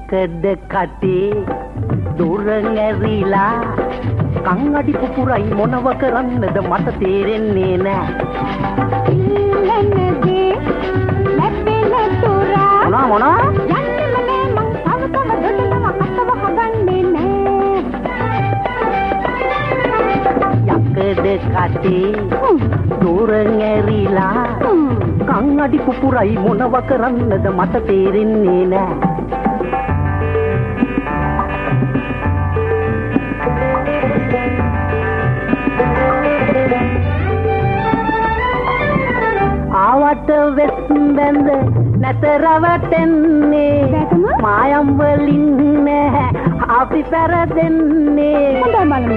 යකඩ කටේ දුර නැරිලා කන් අඩි පුපුරයි මොනව කරන්නද මට තේරෙන්නේ නෑ. ඉන්නගේ ලැබෙන තුරා මොන යන්නෙම නෑ මං තව දොඩනව අතව හදන්නේ නෑ. යකඩ කටේ දුර නැරිලා කන් අඩි පුපුරයි මොනව කරන්නද මට තේරෙන්නේ නෑ. ආවට වෙස් බැඳ නැත රවටෙන්නේ මායම් වලින් නැහැ අපි පෙරදෙන්නේ. හොඳයි බලමු.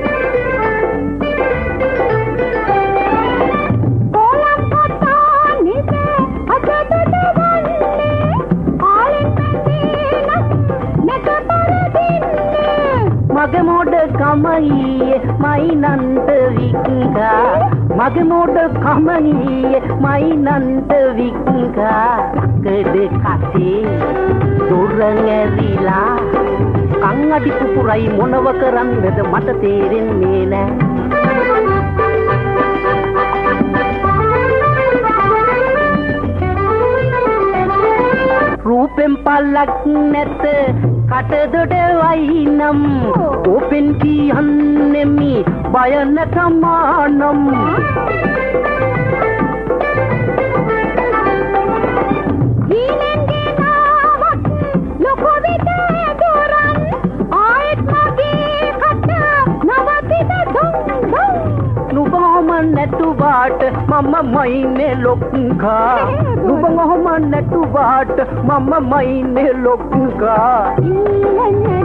මගේ මොඩ කමයි මයිනන්ත වික්කා මගේ මොඩ කමයි මයිනන්ත වික්කා යකඩ කටේ දුර නැරිලා කන් අඩි පුපුරයි මොනව කරන්නද මට තේරෙන්නේ නෑ. රූපෙන් පල්ලක් නැත කටදොඩ වයිනම් ඕපෙන් කියන්නෙමි බය නැතමානම්. හීනෙන්ගේ නාවක් ලොකු විට දොරන් ආයෙත් මගේ කට නවතින දුම් දුම්. නුඹම නැතුවාට මම මයිනේ ලොක්කා නුඹම නැතුවාට මම මයිනේ ලොක්කා. ඉන්නගේ